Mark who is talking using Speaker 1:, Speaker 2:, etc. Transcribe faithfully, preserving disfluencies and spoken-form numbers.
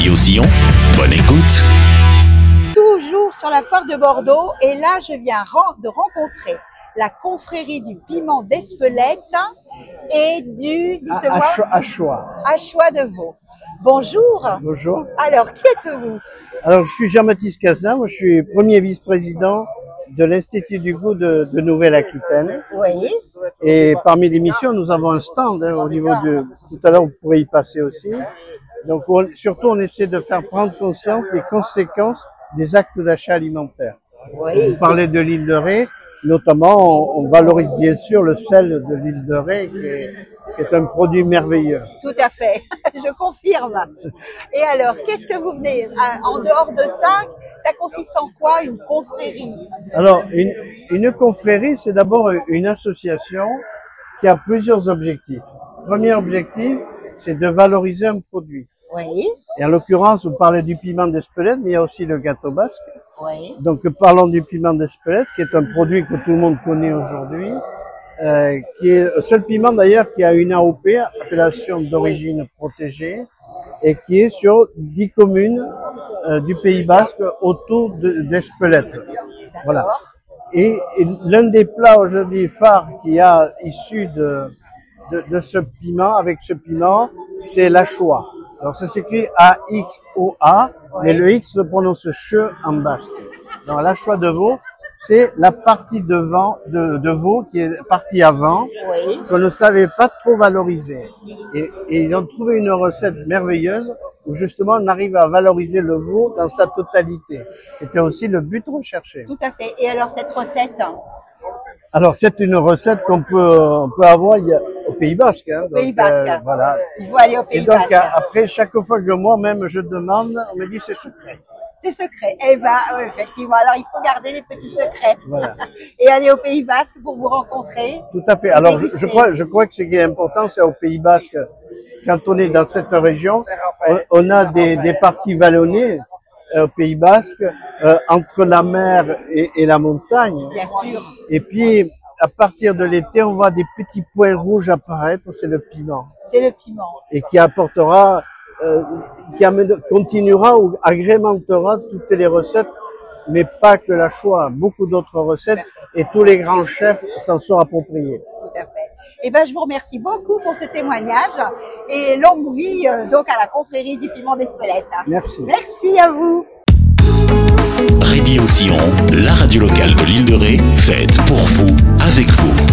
Speaker 1: Sillon, bonne écoute.
Speaker 2: Toujours sur la foire de Bordeaux, et là je viens de rencontrer la confrérie du piment d'Espelette et du, dites-moi,
Speaker 3: Achois.
Speaker 2: Achois de Vaud. Bonjour.
Speaker 3: Bonjour.
Speaker 2: Alors, qui êtes-vous?
Speaker 3: Alors, je suis Jean-Baptiste Cazenat, moi je suis premier vice-président de l'Institut du goût de, de Nouvelle-Aquitaine.
Speaker 2: Oui.
Speaker 3: Et parmi les missions, nous avons un stand hein, au niveau de... Tout à l'heure, vous pourrez y passer aussi. Donc, on, surtout, on essaie de faire prendre conscience des conséquences des actes d'achat alimentaire.
Speaker 2: Oui.
Speaker 3: Vous parlez de l'île de Ré, notamment, on, on valorise bien sûr le sel de l'île de Ré, qui est, qui est un produit merveilleux.
Speaker 2: Tout à fait, je confirme. Et alors, qu'est-ce que vous venez, en dehors de ça, ça consiste en quoi, une confrérie?
Speaker 3: Alors, une, une confrérie, c'est d'abord une association qui a plusieurs objectifs. Premier objectif, c'est de valoriser un produit.
Speaker 2: Oui.
Speaker 3: Et en l'occurrence, vous parlez du piment d'Espelette, mais il y a aussi le gâteau basque.
Speaker 2: Oui.
Speaker 3: Donc, parlons du piment d'Espelette, qui est un produit que tout le monde connaît aujourd'hui, euh, qui est le seul piment d'ailleurs qui a une A O P, appellation d'origine protégée, et qui est sur dix communes euh, du Pays Basque autour d'Espelette. De, voilà. Et, et l'un des plats aujourd'hui phares qu'il y a issu de, de, de ce piment, avec ce piment, c'est l'Achois. Alors ça s'écrit A X O A, ouais. Mais le X se prononce che en basque. Donc l'Achois de Vaud, c'est la partie devant de, de Vaud qui est partie avant, oui. Qu'on ne savait pas trop valoriser. Et, et ils ont trouvé une recette merveilleuse où justement on arrive à valoriser le veau dans sa totalité. C'était aussi le but recherché.
Speaker 2: Tout à fait. Et alors cette recette?
Speaker 3: Alors c'est une recette qu'on peut on peut avoir il y a, au Pays Basque. Hein,
Speaker 2: au Pays Basque. Euh,
Speaker 3: voilà.
Speaker 2: Il faut aller au Pays
Speaker 3: Et donc
Speaker 2: Basque.
Speaker 3: après chaque fois que moi-même je demande, on me dit c'est secret.
Speaker 2: C'est secret. Eh ben, oui, effectivement. Alors, il faut garder les petits secrets.
Speaker 3: Voilà.
Speaker 2: Et aller au Pays Basque pour vous rencontrer.
Speaker 3: Tout à fait. Alors, je, je crois, je crois que ce qui est important, c'est au Pays Basque, quand on est dans cette région, on, on a des, des parties vallonnées euh, au Pays Basque, euh, entre la mer et, et la montagne.
Speaker 2: Bien sûr.
Speaker 3: Et puis, à partir de l'été, on voit des petits points rouges apparaître, c'est le piment.
Speaker 2: C'est le piment.
Speaker 3: Et qui apportera Euh, qui amène, continuera ou agrémentera toutes les recettes, mais pas que la Shoah, beaucoup d'autres recettes, et tous les grands chefs s'en sont appropriés.
Speaker 2: Tout à fait. Eh ben, je vous remercie beaucoup pour ce témoignage, et longue vie euh, donc à la confrérie du piment d'Espelette.
Speaker 3: Merci.
Speaker 2: Merci à vous.
Speaker 1: Radio Sillon, la radio locale de l'île de Ré, faite pour vous, avec vous.